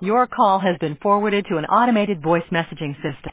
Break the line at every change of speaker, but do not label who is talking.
Your call has been forwarded to an automated voice messaging system.